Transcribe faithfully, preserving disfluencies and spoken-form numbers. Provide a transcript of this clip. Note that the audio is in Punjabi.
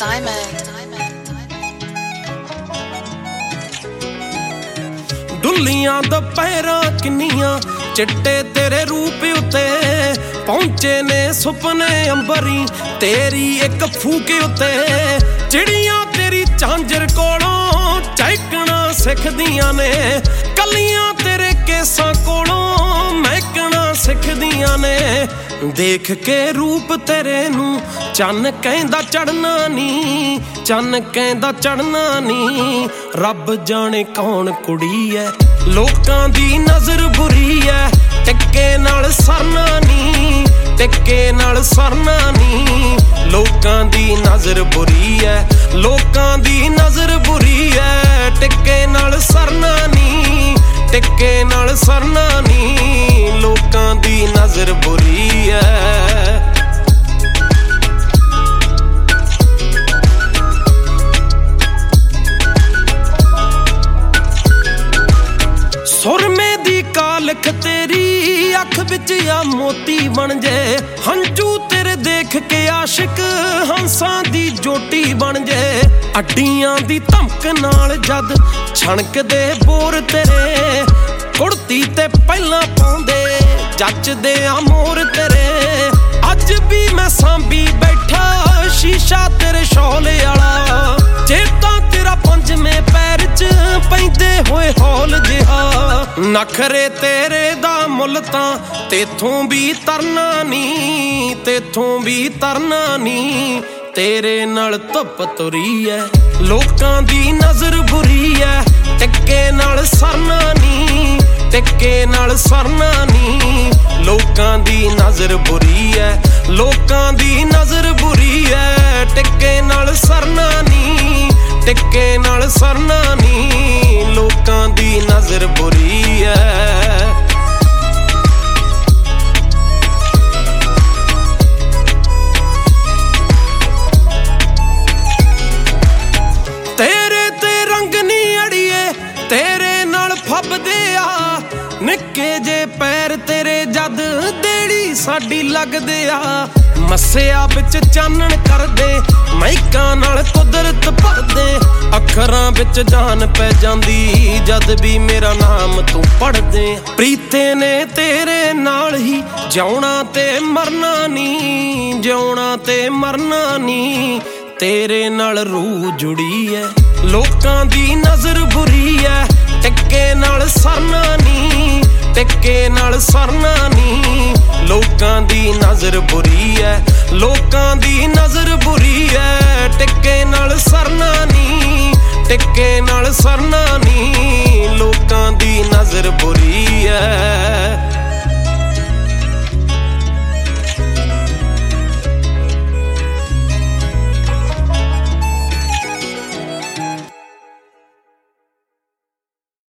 Diamond. ਡੁੱਲੀਆਂ ਦੁਪਹਿਰਾਂ ਕਿੰਨੀਆਂ ਚਿੱਟੇ ਤੇਰੇ ਰੂਪ ਉਤੇ ਪਹੁੰਚੇ ਨੇ ਸੁਪਨੇ ਅੰਬਰੀ ਤੇਰੀ ਇੱਕ ਫੂਕ ਉਤੇ ਚਿੜੀਆਂ ਤੇਰੀ ਝਾਂਜਰ ਕੋਲੋਂ ਚਹਿਕਣਾ ਸਿੱਖਦੀਆਂ ਨੇ ਕੱਲੀਆਂ ਤੇਰੇ ਕੇਸਾਂ ਕੋਲੋਂ ਮਹਿਕਣਾ ਸਿੱਖਦੀਆਂ ਨੇ ਦੇਖ ਕੇ ਰੂਪ ਤੇਰੇ ਨੂੰ ਚੰਨ ਕਹਿੰਦਾ ਚੜਨਾ ਨੀ ਚੰਨ ਕਹਿੰਦਾ ਚੜਨਾ ਨੀ ਰੱਬ ਜਾਣੇ ਕੌਣ ਕੁੜੀ ਐ ਲੋਕਾਂ ਦੀ ਨਜ਼ਰ ਬੁਰੀ ਐ ਟਿੱਕੇ ਨਾਲ ਸਰਨਾ ਨੀ ਟਿੱਕੇ ਨਾਲ ਸਰਨਾ ਨੀ ਲੋਕਾਂ ਦੀ ਨਜ਼ਰ ਬੁਰੀ ਐ ਲੋਕਾਂ ਦੀ ਨਜ਼ਰ ਬੁਰੀ ਐ ਟਿੱਕੇ ਨਾਲ ਸਰਨਾ ਨੀ ਟਿੱਕੇ ਨਾਲ ਸਰਨਾ ਨੀ ਲੋਕਾਂ ਦੀ ਨਜ਼ਰ ਬੁਰੀ ਐ ਸੁਰਮੇ ਦੀ ਕਾਲਖ ਤੇਰੀ ਅੱਖ ਵਿੱਚ ਆ ਮੋਤੀ ਬਣ ਜੇ ਹੰਝੂ ਤੇਰੇ ਦੇਖ ਕੇ ਆਸ਼ਿਕ ਹੰਸਾਂ ਦੀ ਜੋਟੀ ਬਣ ਜੇ ਅੱਡੀਆਂ ਦੀ ਧਮਕ ਨਾਲ ਜਦ ਛਣਕਦੇ ਬੋਰ ਤੇਰੇ ਕੁੜਤੀ ਤੇ ਪਹਿਲਾਂ ਪਾਉਂਦੇ ਜੱਚਦੇ ਆ ਮੋਰ ਤੇਰੇ ਅੱਜ ਵੀ ਮੈਂ ਸਾਂਭੀ ਬੈਠਾ ਸ਼ੀਸ਼ਾ ਤੇਰੇ ਸ਼ੌਲੇ ਵਾਲਾ ਜੇ ਤਾਂ ਤੇਰਾ ਪੰਜਵੇਂ ਪੈਰ 'ਚ ਪੈਂਦੇ ਹੋਏ ਹੌਲ ਜਿਹਾ ਨਖਰੇ ਤੇਰੇ ਦਾ ਮੁੱਲ ਤਾਂ ਤੇਥੋਂ ਵੀ ਤਰਨਾ ਨੀ ਤੇਥੋਂ ਵੀ ਤਰਨਾ ਨੀ ਤੇਰੇ ਨਾਲ ਧੁੱਪ ਤੁਰੀ ਐ ਲੋਕਾਂ ਦੀ ਨਜ਼ਰ ਬੁਰੀ ਐ ਟਿੱਕੇ ਨਾਲ ਸਰਨਾ ਨੀ ਟਿੱਕੇ ਨਾਲ ਸਰਨਾ ਨੀ ਲੋਕਾਂ ਦੀ ਨਜ਼ਰ ਬੁਰੀ ਐ ਲੋਕਾਂ ਦੀ ਨਜ਼ਰ ਬੁਰੀ ਐ ਟਿੱਕੇ ਨਾਲ ਸਰਨਾ ਨੀ ਟਿੱਕੇ ਨਾਲ ਸਰਨਾ ਨੀ ਲੋਕਾਂ ਦੀ ਨਜ਼ਰ ਬੁਰੀ ਐ ਤੇਰੇ ਤੇ ਰੰਗ ਨੀ ਅੜੀਏ ਤੇਰੇ ਨਾਲ ਫੱਬਦੇ ਆ ਨਿੱਕੇ ਜੇ ਪੈਰ ਤੇਰੇ ਜਦ ਦੇੜੀ ਸਾਡੀ ਲੱਗਦੇ ਆ ਮੱਸਿਆ ਵਿੱਚ ਚਾਨਣ ਕਰਦੇ ਮਹਿਕਾਂ ਨਾਲ ਕੁਦਰਤ ਭਰਦੇ ਅੱਖਰਾਂ ਵਿੱਚ ਜਾਨ ਪੈ ਜਾਂਦੀ ਜਦ ਵੀ ਮੇਰਾ ਨਾਮ ਤੂੰ ਪੜ੍ਹਦੇ ਪ੍ਰੀਤੇ ਨੇ ਤੇਰੇ ਨਾਲ ਹੀ ਜਿਉਣਾ ਤੇ ਮਰਨਾ ਨੀ ਜਿਉਣਾ ਤੇ ਮਰਨਾ ਨੀ ਤੇਰੇ ਨਾਲ ਰੂਹ ਜੁੜੀ ਐ ਲੋਕਾਂ ਦੀ ਨਜ਼ਰ ਬੁਰੀ ਐ ਟਿੱਕੇ ਨਾਲ ਸਰਨਾ ਨੀ ਟਿੱਕੇ ਨਾਲ ਸਰਨਾ ਨੀ ਲੋਕਾਂ ਦੀ ਨਜ਼ਰ ਬੁਰੀ ਐ ਲੋਕਾਂ ਦੀ ਨਜ਼ਰ ਬੁਰੀ ਐ ਟਿੱਕੇ ਨਾਲ ਸਰਨਾ ਨੀ ਟਿੱਕੇ ਨਾਲ ਸਰਨਾ